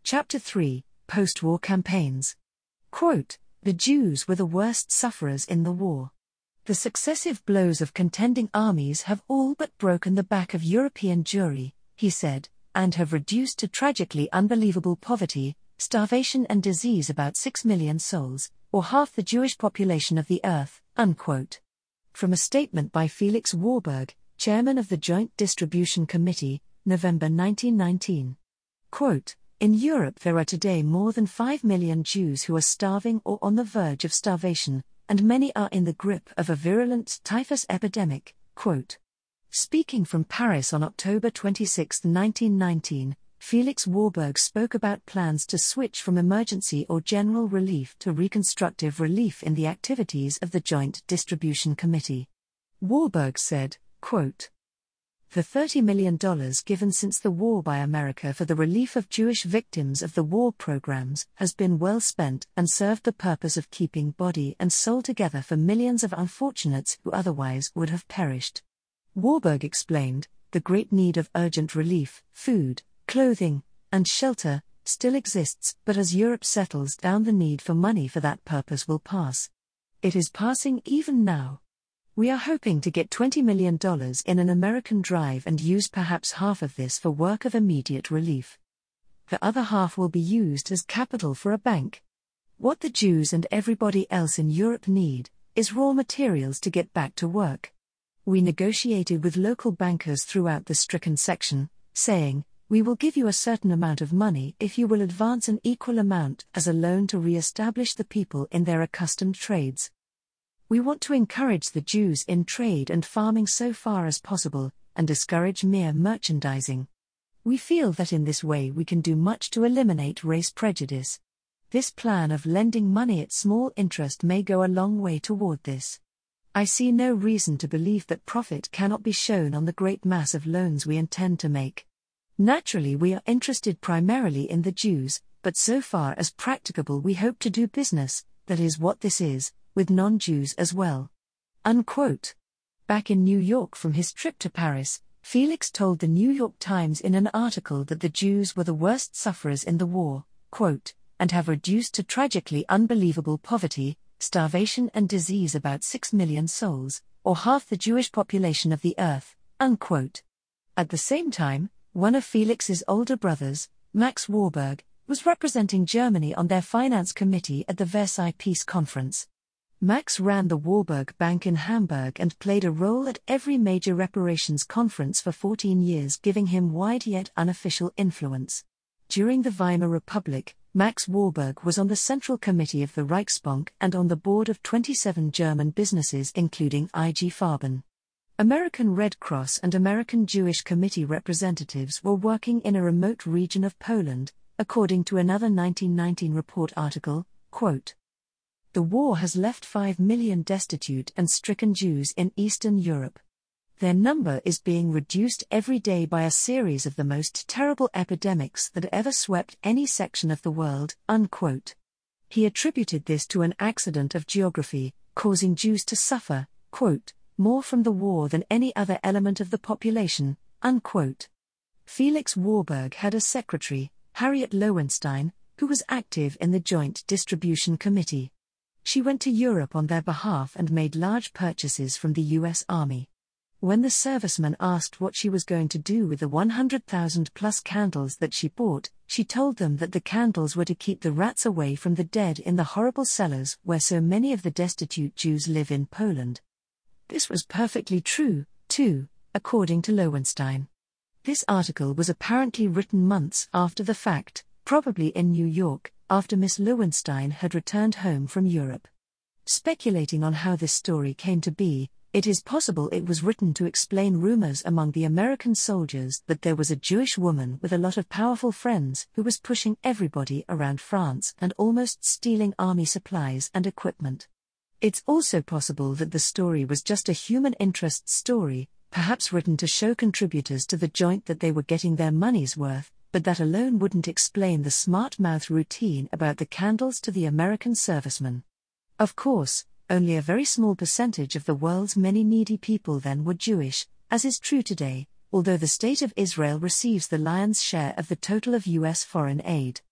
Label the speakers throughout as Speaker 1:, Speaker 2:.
Speaker 1: Chapter 3, Post-War Campaigns. Quote, "The Jews were the worst sufferers in the war. The successive blows of contending armies have all but broken the back of European Jewry," he said, "and have reduced to tragically unbelievable poverty, starvation and disease about 6 million souls, or half the Jewish population of the earth." Unquote. From a statement by Felix Warburg, chairman of the Joint Distribution Committee, November 1919. Quote, "In Europe there are today more than 5 million Jews who are starving or on the verge of starvation, and many are in the grip of a virulent typhus epidemic." Quote. Speaking from Paris on October 26, 1919, Felix Warburg spoke about plans to switch from emergency or general relief to reconstructive relief in the activities of the Joint Distribution Committee. Warburg said, quote, "The $30 million given since the war by America for the relief of Jewish victims of the war programs has been well spent and served the purpose of keeping body and soul together for millions of unfortunates who otherwise would have perished." Warburg explained, "The great need of urgent relief, food, clothing, and shelter, still exists, but as Europe settles down, the need for money for that purpose will pass. It is passing even now. We are hoping to get $20 million in an American drive and use perhaps half of this for work of immediate relief. The other half will be used as capital for a bank. What the Jews and everybody else in Europe need is raw materials to get back to work. We negotiated with local bankers throughout the stricken section, saying, 'We will give you a certain amount of money if you will advance an equal amount as a loan to re-establish the people in their accustomed trades. We want to encourage the Jews in trade and farming so far as possible, and discourage mere merchandising. We feel that in this way we can do much to eliminate race prejudice. This plan of lending money at small interest may go a long way toward this. I see no reason to believe that profit cannot be shown on the great mass of loans we intend to make. Naturally we are interested primarily in the Jews, but so far as practicable we hope to do business, that is what this is, with non-Jews as well." Unquote. Back in New York from his trip to Paris, Felix told the New York Times in an article that the Jews were the worst sufferers in the war, quote, "and have reduced to tragically unbelievable poverty, starvation and disease about 6 million souls, or half the Jewish population of the earth." Unquote. At the same time, one of Felix's older brothers, Max Warburg, was representing Germany on their finance committee at the Versailles Peace Conference. Max ran the Warburg Bank in Hamburg and played a role at every major reparations conference for 14 years, giving him wide yet unofficial influence. During the Weimar Republic, Max Warburg was on the Central Committee of the Reichsbank and on the board of 27 German businesses including IG Farben. American Red Cross and American Jewish Committee representatives were working in a remote region of Poland, according to another 1919 report article, quote, "The war has left 5 million destitute and stricken Jews in Eastern Europe. Their number is being reduced every day by a series of the most terrible epidemics that ever swept any section of the world." Unquote. He attributed this to an accident of geography, causing Jews to suffer, quote, "more from the war than any other element of the population." Unquote. Felix Warburg had a secretary, Harriet Lowenstein, who was active in the Joint Distribution Committee. She went to Europe on their behalf and made large purchases from the U.S. Army. When the serviceman asked what she was going to do with the 100,000+ candles that she bought, she told them that the candles were to keep the rats away from the dead in the horrible cellars where so many of the destitute Jews live in Poland. This was perfectly true, too, according to Lowenstein. This article was apparently written months after the fact, probably in New York, after Miss Lowenstein had returned home from Europe. Speculating on how this story came to be, it is possible it was written to explain rumors among the American soldiers that there was a Jewish woman with a lot of powerful friends who was pushing everybody around France and almost stealing army supplies and equipment. It's also possible that the story was just a human interest story, perhaps written to show contributors to the joint that they were getting their money's worth, but that alone wouldn't explain the smart-mouth routine about the candles to the American servicemen. Of course, only a very small percentage of the world's many needy people then were Jewish, as is true today, although the State of Israel receives the lion's share of the total of U.S. foreign aid.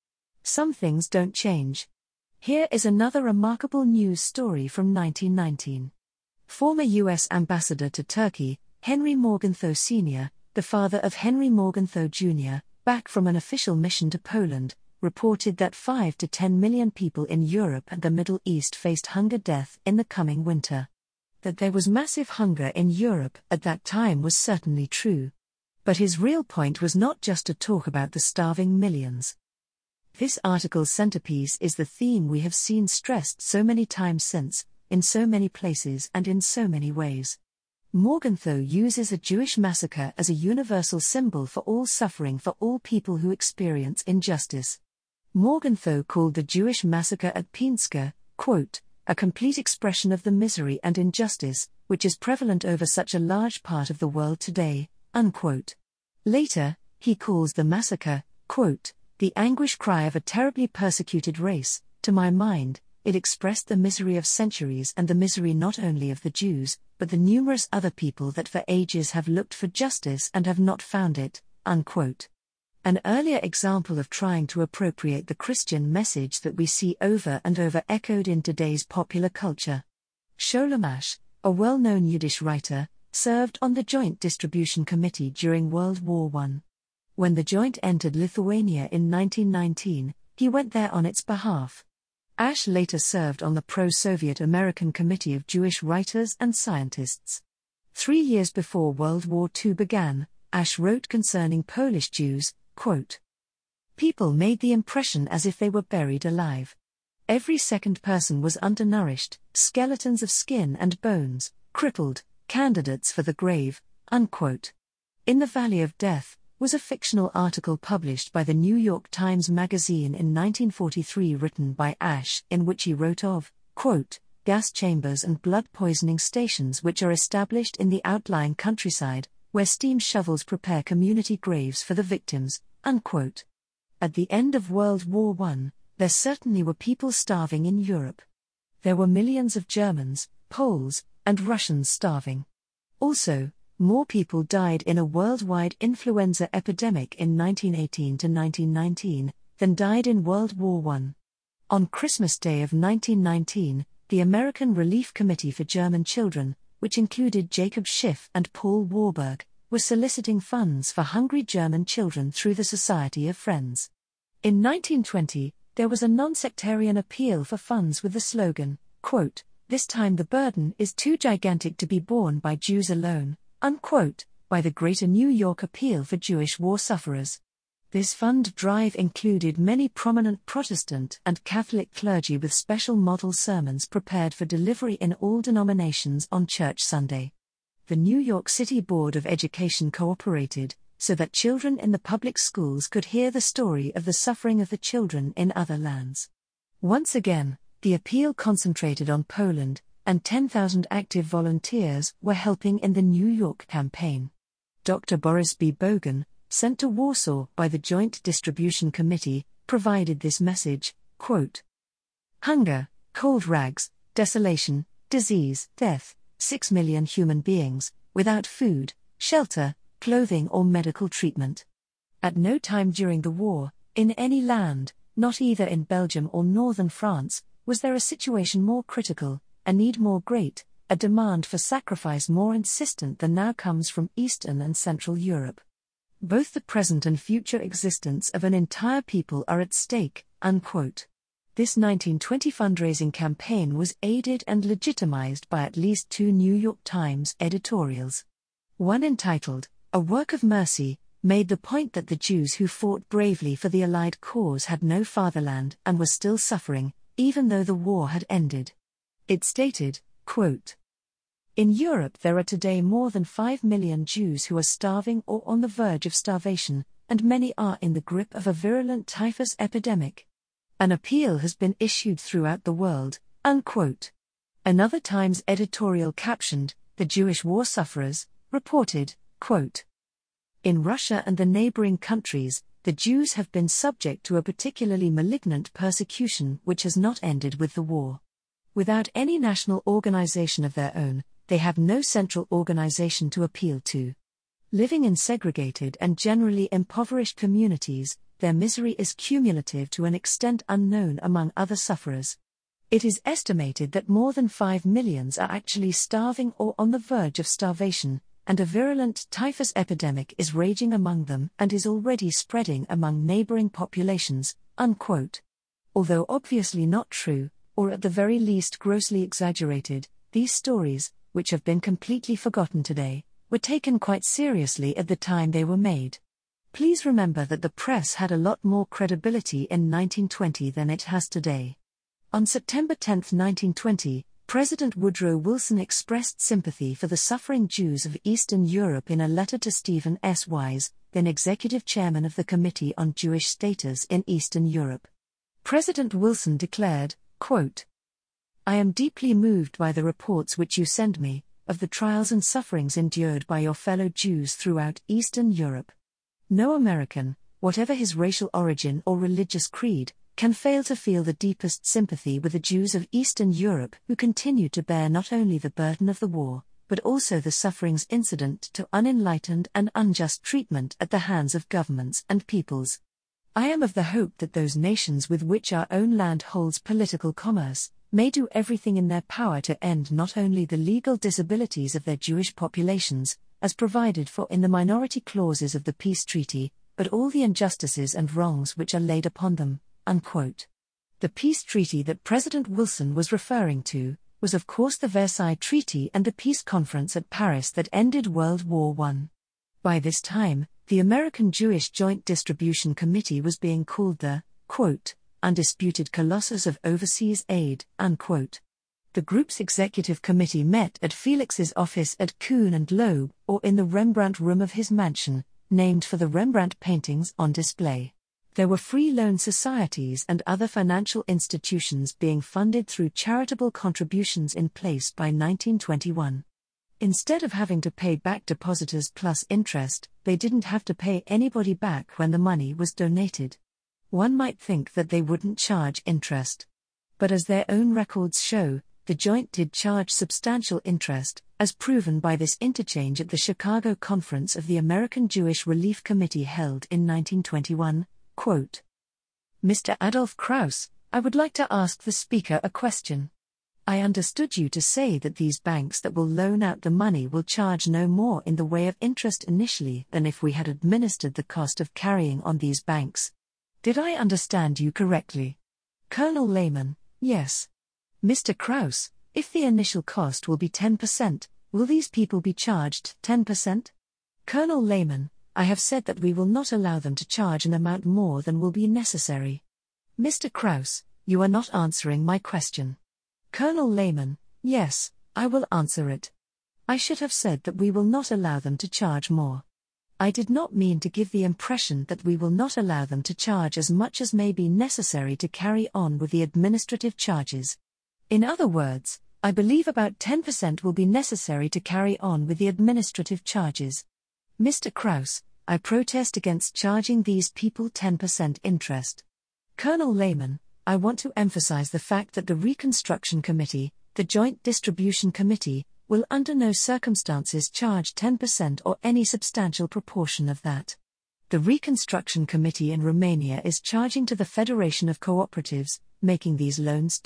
Speaker 1: Some things don't change. Here is another remarkable news story from 1919. Former U.S. Ambassador to Turkey, Henry Morgenthau Sr., the father of Henry Morgenthau Jr., back from an official mission to Poland, reported that 5 to 10 million people in Europe and the Middle East faced hunger death in the coming winter. That there was massive hunger in Europe at that time was certainly true. But his real point was not just to talk about the starving millions. This article's centerpiece is the theme we have seen stressed so many times since, in so many places and in so many ways. Morgenthau uses a Jewish massacre as a universal symbol for all suffering, for all people who experience injustice. Morgenthau called the Jewish massacre at Pinska, quote, a complete expression of the misery and injustice, which is prevalent over such a large part of the world today, unquote. Later, he calls the massacre, quote, the anguish cry of a terribly persecuted race. To my mind, it expressed the misery of centuries and the misery not only of the Jews, but the numerous other people that for ages have looked for justice and have not found it, unquote. An earlier example of trying to appropriate the Christian message that we see over and over echoed in today's popular culture. Sholem Asch, a well-known Yiddish writer, served on the Joint Distribution Committee during World War I. When the Joint entered Lithuania in 1919, he went there on its behalf. Asch later served on the pro-Soviet American Committee of Jewish Writers and Scientists. 3 years before World War II began, Asch wrote concerning Polish Jews, quote, people made the impression as if they were buried alive. Every second person was undernourished, skeletons of skin and bones, crippled, candidates for the grave, unquote. In the Valley of Death was a fictional article published by the New York Times Magazine in 1943 written by Asch in which he wrote of, quote, gas chambers and blood poisoning stations which are established in the outlying countryside, where steam shovels prepare community graves for the victims, unquote. At the end of World War I, there certainly were people starving in Europe. There were millions of Germans, Poles, and Russians starving. Also, more people died in a worldwide influenza epidemic in 1918 to 1919 than died in World War I. On Christmas Day of 1919, the American Relief Committee for German Children, which included Jacob Schiff and Paul Warburg, was soliciting funds for hungry German children through the Society of Friends. In 1920, there was a non-sectarian appeal for funds with the slogan, quote, this time the burden is too gigantic to be borne by Jews alone, unquote, by the Greater New York Appeal for Jewish War Sufferers. This fund drive included many prominent Protestant and Catholic clergy with special model sermons prepared for delivery in all denominations on Church Sunday. The New York City Board of Education cooperated, so that children in the public schools could hear the story of the suffering of the children in other lands. Once again, the appeal concentrated on Poland, and 10,000 active volunteers were helping in the New York campaign. Dr. Boris B. Bogan, sent to Warsaw by the Joint Distribution Committee, provided this message, quote, hunger, cold rags, desolation, disease, death, 6 million human beings, without food, shelter, clothing or medical treatment. At no time during the war, in any land, not either in Belgium or northern France, was there a situation more critical, a need more great, a demand for sacrifice more insistent than now comes from Eastern and Central Europe. Both the present and future existence of an entire people are at stake, unquote. This 1920 fundraising campaign was aided and legitimized by at least 2 New York Times editorials. One entitled, A Work of Mercy, made the point that the Jews who fought bravely for the Allied cause had no fatherland and were still suffering, even though the war had ended. It stated, quote, in Europe there are today more than 5 million Jews who are starving or on the verge of starvation, and many are in the grip of a virulent typhus epidemic. An appeal has been issued throughout the world, unquote. Another Times editorial captioned, The Jewish War Sufferers, reported, quote, in Russia and the neighboring countries, the Jews have been subject to a particularly malignant persecution which has not ended with the war. Without any national organization of their own, they have no central organization to appeal to. Living in segregated and generally impoverished communities, their misery is cumulative to an extent unknown among other sufferers. It is estimated that more than 5 million are actually starving or on the verge of starvation, and a virulent typhus epidemic is raging among them and is already spreading among neighboring populations, unquote. Although obviously not true, or at the very least grossly exaggerated, these stories, which have been completely forgotten today, were taken quite seriously at the time they were made. Please remember that the press had a lot more credibility in 1920 than it has today. On September 10, 1920, President Woodrow Wilson expressed sympathy for the suffering Jews of Eastern Europe in a letter to Stephen S. Wise, then executive chairman of the Committee on Jewish Status in Eastern Europe. President Wilson declared, quote, "I am deeply moved by the reports which you send me, of the trials and sufferings endured by your fellow Jews throughout Eastern Europe. No American, whatever his racial origin or religious creed, can fail to feel the deepest sympathy with the Jews of Eastern Europe who continue to bear not only the burden of the war, but also the sufferings incident to unenlightened and unjust treatment at the hands of governments and peoples. I am of the hope that those nations with which our own land holds political commerce, may do everything in their power to end not only the legal disabilities of their Jewish populations, as provided for in the minority clauses of the peace treaty, but all the injustices and wrongs which are laid upon them." Unquote. The peace treaty that President Wilson was referring to was of course the Versailles Treaty and the peace conference at Paris that ended World War I. By this time, the American Jewish Joint Distribution Committee was being called the, quote, "undisputed colossus of overseas aid," unquote. The group's executive committee met at Felix's office at Kuhn and Loeb, or in the Rembrandt room of his mansion, named for the Rembrandt paintings on display. There were free loan societies and other financial institutions being funded through charitable contributions in place by 1921. Instead of having to pay back depositors plus interest, they didn't have to pay anybody back when the money was donated. One might think that they wouldn't charge interest. But as their own records show, the Joint did charge substantial interest, as proven by this interchange at the Chicago Conference of the American Jewish Relief Committee held in 1921. Quote, "Mr. Adolf Krauss, I would like to ask the Speaker a question. I understood you to say that these banks that will loan out the money will charge no more in the way of interest initially than if we had administered the cost of carrying on these banks. Did I understand you correctly?" Colonel Lehman: Yes. Mr. Krauss, if the initial cost will be 10%, will these people be charged 10%? Colonel Lehman: I have said that we will not allow them to charge an amount more than will be necessary. Mr. Krauss, you are not answering my question. Colonel Lehman: Yes, I will answer it. I should have said that we will not allow them to charge more. I did not mean to give the impression that we will not allow them to charge as much as may be necessary to carry on with the administrative charges. In other words, I believe about 10% will be necessary to carry on with the administrative charges. Mr. Krauss, I protest against charging these people 10% interest. Colonel Lehman: I want to emphasize the fact that the Reconstruction Committee, the Joint Distribution Committee, will under no circumstances charge 10% or any substantial proportion of that. The Reconstruction Committee in Romania is charging to the Federation of Cooperatives, making these loans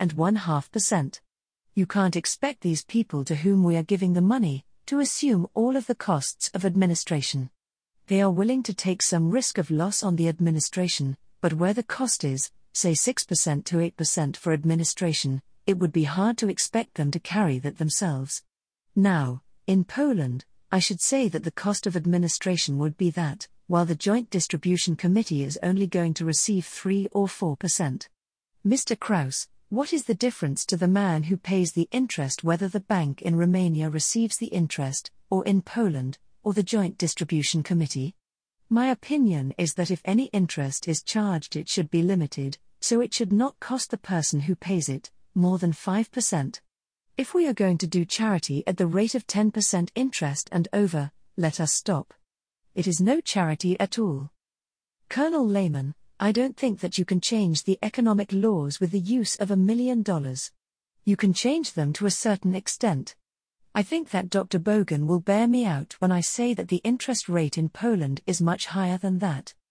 Speaker 1: 2.5%. You can't expect these people to whom we are giving the money to assume all of the costs of administration. They are willing to take some risk of loss on the administration, but where the cost is, say 6% to 8% for administration, it would be hard to expect them to carry that themselves. Now, in Poland, I should say that the cost of administration would be that, while the Joint Distribution Committee is only going to receive 3 or 4%. Mr. Krauss, what is the difference to the man who pays the interest whether the bank in Romania receives the interest, or in Poland, or the Joint Distribution Committee? My opinion is that if any interest is charged it should be limited, so it should not cost the person who pays it more than 5%. If we are going to do charity at the rate of 10% interest and over, let us stop. It is no charity at all. Colonel Lehman: I don't think that you can change the economic laws with the use of $1 million. You can change them to a certain extent. I think that Dr. Bogan will bear me out when I say that the interest rate in Poland is much higher than that.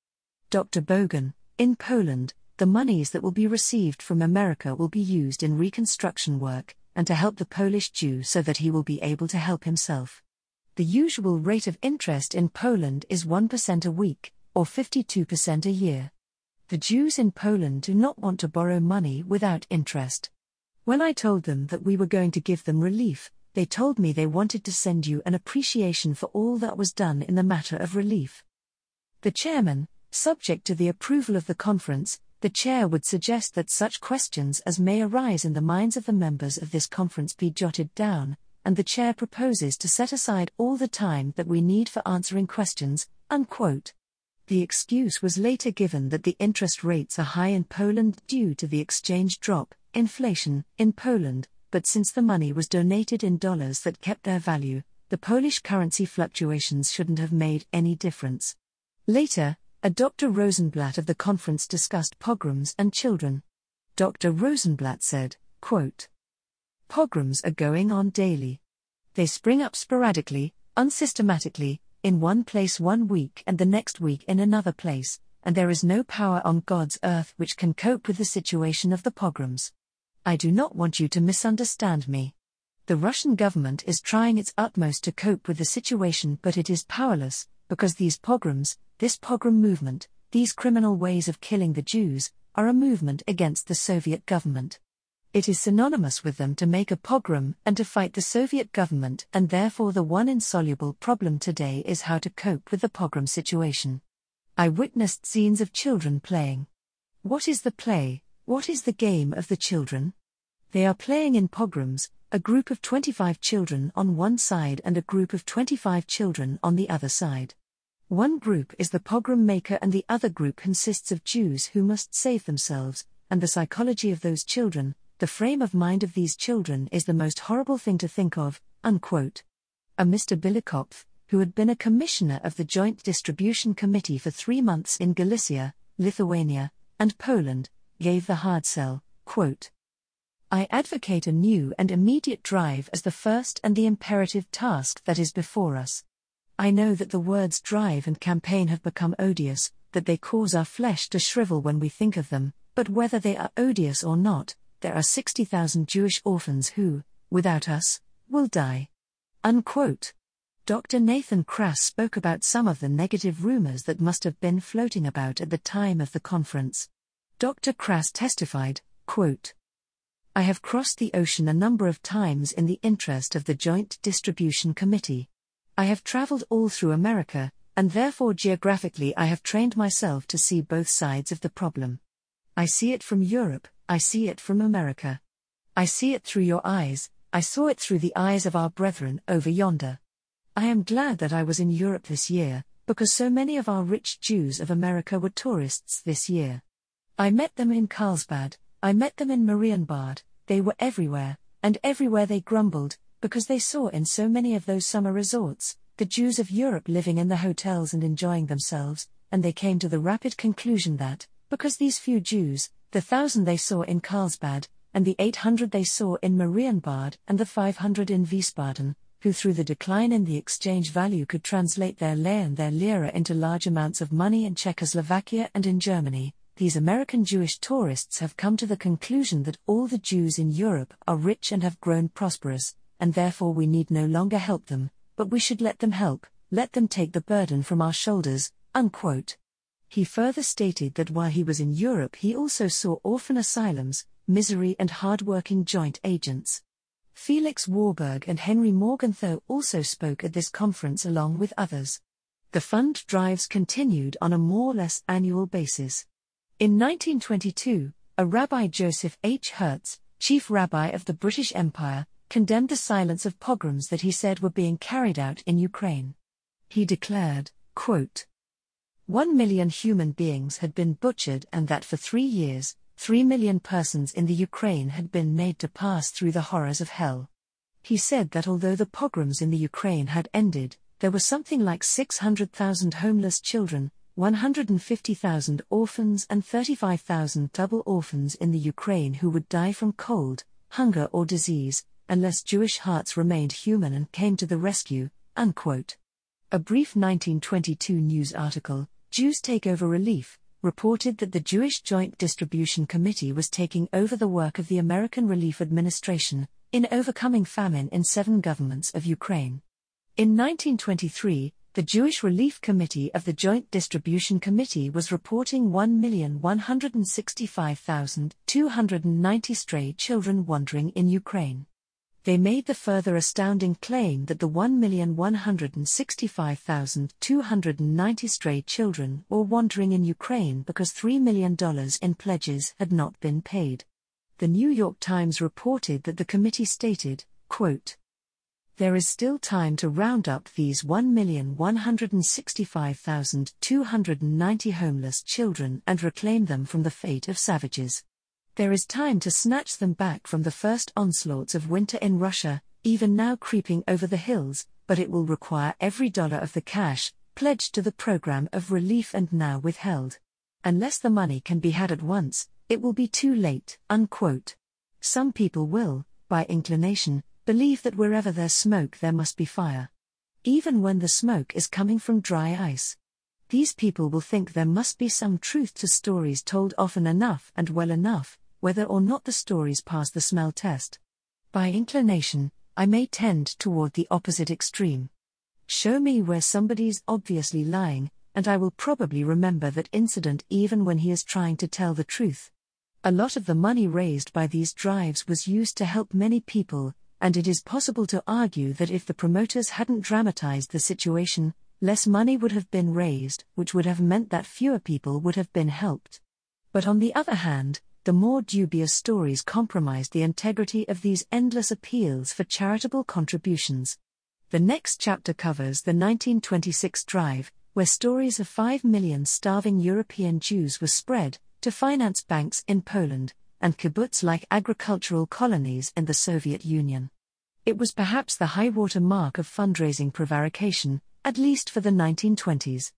Speaker 1: Dr. Bogan, in Poland, the monies that will be received from America will be used in reconstruction work, and to help the Polish Jew so that he will be able to help himself. The usual rate of interest in Poland is 1% a week, or 52% a year. The Jews in Poland do not want to borrow money without interest. When I told them that we were going to give them relief, they told me they wanted to send you an appreciation for all that was done in the matter of relief. The chairman, subject to the approval of the conference, the chair would suggest that such questions as may arise in the minds of the members of this conference be jotted down, and the chair proposes to set aside all the time that we need for answering questions, unquote. The excuse was later given that the interest rates are high in Poland due to the exchange drop, inflation, in Poland, but since the money was donated in dollars that kept their value, the Polish currency fluctuations shouldn't have made any difference. Later, a Dr. Rosenblatt of the conference discussed pogroms and children. Dr. Rosenblatt said, quote, "Pogroms are going on daily. They spring up sporadically, unsystematically, in one place one week and the next week in another place, and there is no power on God's earth which can cope with the situation of the pogroms. I do not want you to misunderstand me. The Russian government is trying its utmost to cope with the situation, but it is powerless, because these pogroms, this pogrom movement, these criminal ways of killing the Jews, are a movement against the Soviet government. It is synonymous with them to make a pogrom and to fight the Soviet government, and therefore the one insoluble problem today is how to cope with the pogrom situation. I witnessed scenes of children playing. What is the play? What is the game of the children? They are playing in pogroms, a group of 25 children on one side and a group of 25 children on the other side. One group is the pogrom maker and the other group consists of Jews who must save themselves, and the psychology of those children, the frame of mind of these children is the most horrible thing to think of, unquote. A Mr. Bilikopf, who had been a commissioner of the Joint Distribution Committee for 3 months in Galicia, Lithuania, and Poland, gave the hard sell, quote, "I advocate a new and immediate drive as the first and the imperative task that is before us. I know that the words drive and campaign have become odious, that they cause our flesh to shrivel when we think of them, but whether they are odious or not, there are 60,000 Jewish orphans who, without us, will die." Unquote. Dr. Nathan Krass spoke about some of the negative rumors that must have been floating about at the time of the conference. Dr. Krass testified, quote, "I have crossed the ocean a number of times in the interest of the Joint Distribution Committee. I have traveled all through America, and therefore geographically I have trained myself to see both sides of the problem. I see it from Europe, I see it from America. I see it through your eyes, I saw it through the eyes of our brethren over yonder. I am glad that I was in Europe this year, because so many of our rich Jews of America were tourists this year. I met them in Carlsbad, I met them in Marienbad, they were everywhere, and everywhere they grumbled, because they saw in so many of those summer resorts, the Jews of Europe living in the hotels and enjoying themselves, and they came to the rapid conclusion that, because these few Jews, the 1,000 they saw in Carlsbad, and the 800 they saw in Marienbad and the 500 in Wiesbaden, who through the decline in the exchange value could translate their lei and their lira into large amounts of money in Czechoslovakia and in Germany, these American Jewish tourists have come to the conclusion that all the Jews in Europe are rich and have grown prosperous, and therefore we need no longer help them, but we should let them help, let them take the burden from our shoulders," unquote. He further stated that while he was in Europe he also saw orphan asylums, misery and hard-working joint agents. Felix Warburg and Henry Morgenthau also spoke at this conference along with others. The fund drives continued on a more or less annual basis. In 1922, a Rabbi Joseph H. Hertz, chief rabbi of the British Empire, condemned the silence of pogroms that he said were being carried out in Ukraine. He declared, quote, 1 million human beings had been butchered and that for 3 years, 3 million persons in the Ukraine had been made to pass through the horrors of hell. He said that although the pogroms in the Ukraine had ended, there were something like 600,000 homeless children, 150,000 orphans and 35,000 double orphans in the Ukraine who would die from cold, hunger or disease, unless Jewish hearts remained human and came to the rescue, unquote. A brief 1922 news article, Jews Take Over Relief, reported that the Jewish Joint Distribution Committee was taking over the work of the American Relief Administration in overcoming famine in 7 governments of Ukraine. In 1923, the Jewish Relief Committee of the Joint Distribution Committee was reporting 1,165,290 stray children wandering in Ukraine. They made the further astounding claim that the 1,165,290 stray children were wandering in Ukraine because $3 million in pledges had not been paid. The New York Times reported that the committee stated, quote, "There is still time to round up these 1,165,290 homeless children and reclaim them from the fate of savages. There is time to snatch them back from the first onslaughts of winter in Russia, even now creeping over the hills, but it will require every dollar of the cash pledged to the program of relief and now withheld. Unless the money can be had at once, it will be too late." Unquote. Some people will, by inclination, believe that wherever there's smoke there must be fire. Even when the smoke is coming from dry ice. These people will think there must be some truth to stories told often enough and well enough, whether or not the stories pass the smell test. By inclination, I may tend toward the opposite extreme. Show me where somebody's obviously lying, and I will probably remember that incident even when he is trying to tell the truth. A lot of the money raised by these drives was used to help many people, and it is possible to argue that if the promoters hadn't dramatized the situation, less money would have been raised, which would have meant that fewer people would have been helped. But on the other hand, the more dubious stories compromised the integrity of these endless appeals for charitable contributions. The next chapter covers the 1926 drive, where stories of 5 million starving European Jews were spread to finance banks in Poland and kibbutz-like agricultural colonies in the Soviet Union. It was perhaps the high-water mark of fundraising prevarication, at least for the 1920s.